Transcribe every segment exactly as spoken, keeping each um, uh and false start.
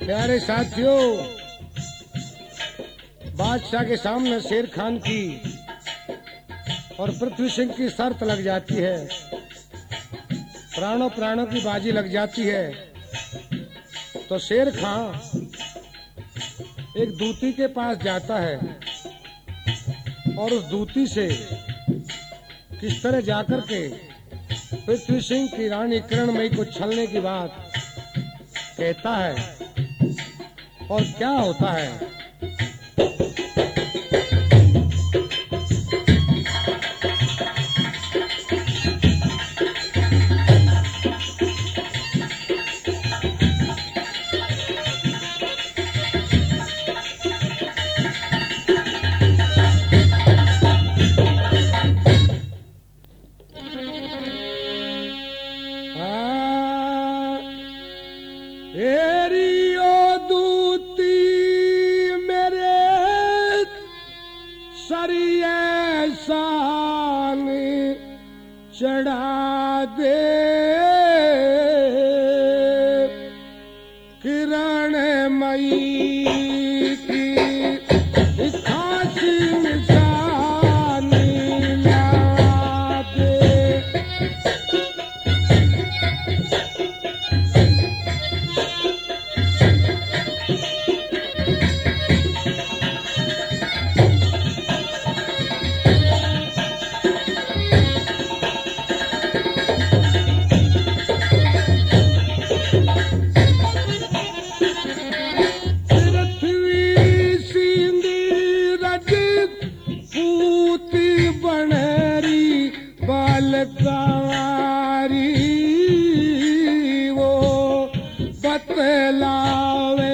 प्यारे साथियों, बादशाह के सामने शेर खान की और पृथ्वी सिंह की शर्त लग जाती है, प्राणों प्राणों की बाजी लग जाती है। तो शेर खान एक दूती के पास जाता है और उस दूती से किस तरह जाकर के पृथ्वी सिंह की रानी किरणमयी को छलने की बात कहता है और क्या होता है। चढ़ा दे किरणमयी की खासी निशानी ला दे। वो बतलावे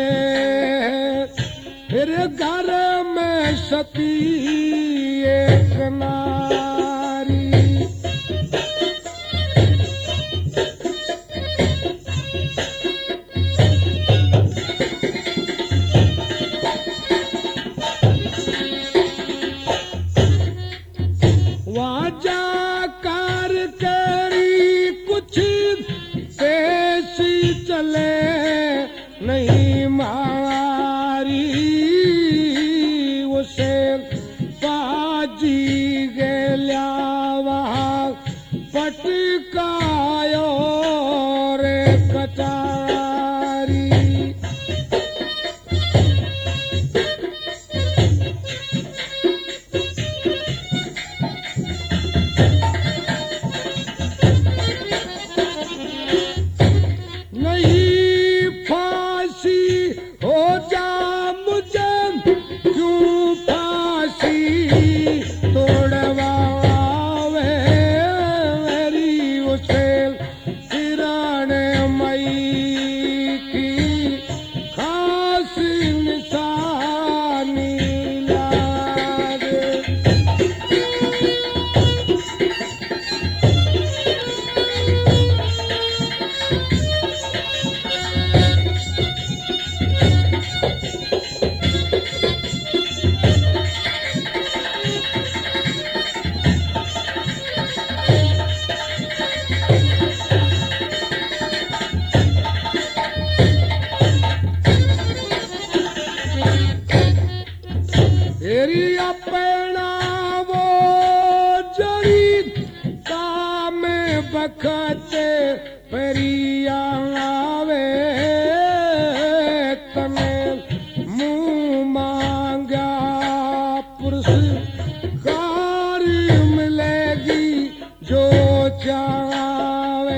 फिर घर में सती एक नारी। वहाँ जाकर करी कुछ देसी चले नहीं मारी, उसे बाजी गया वहाँ पटकायो रे कटारी। बखते परिया आवे तने मुँह मांगा पुरस्कार मिलेगी जो चावे।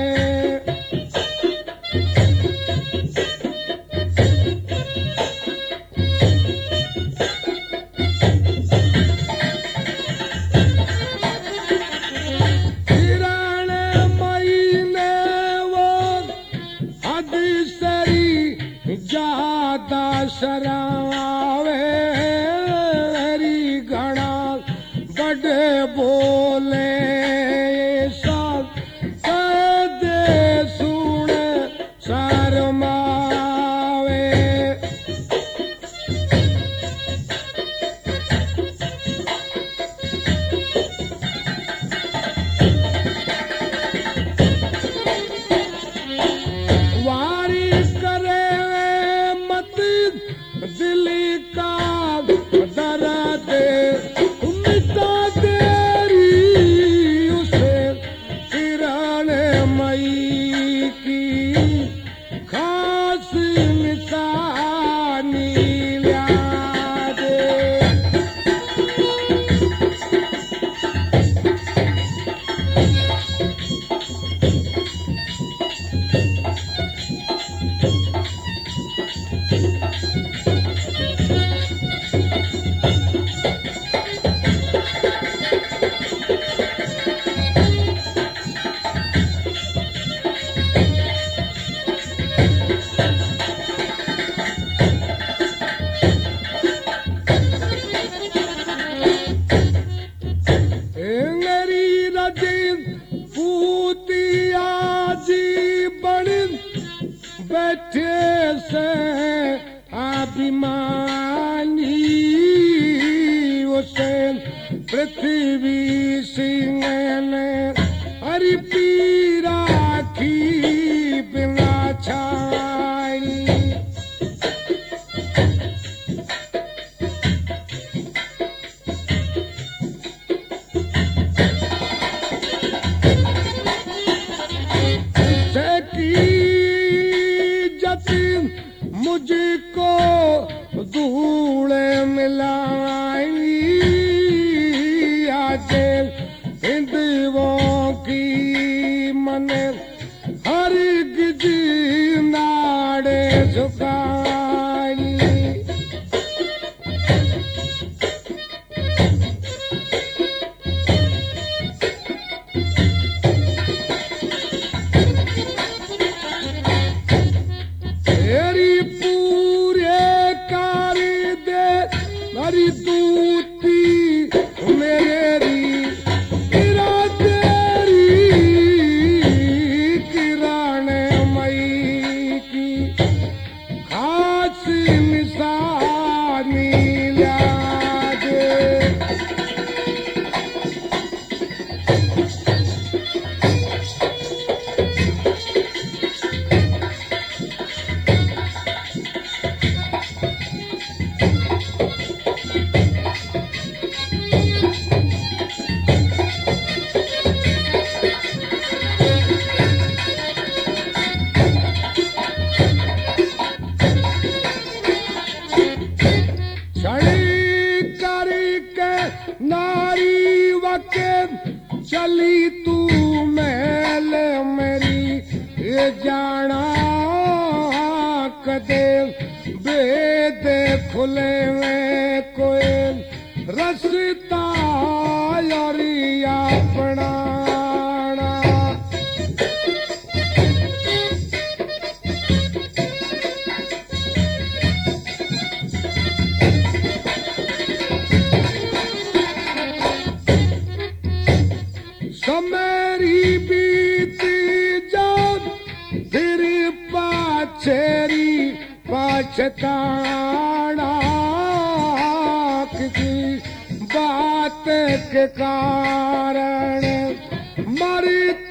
ज्यादा शरावे हरी घड़ा बड़े बोले सब दे सुने शर्मावे। वारी करे मत दिल का दर्द मिटा तेरी उसे किरण मई की खास निशानी ला दे। बैठे से अभिमानी उसे पृथ्वी सिंह ने हरि पीरा की बिना छाई। मुझको धूल मिलाई आज हिंदुओं की मन हर गिजी नाड़े झुकाई। हरी दूती मेरी इरा तेरी किरण मई की खास निशानी ला दे। नारी वके चली तू महल मेरी ये जाना कदे बेद खुले में कोई रसता यारिया अपना। मेरी बीती जान फिर पाछेरी पछताना किसी बात के कारण मर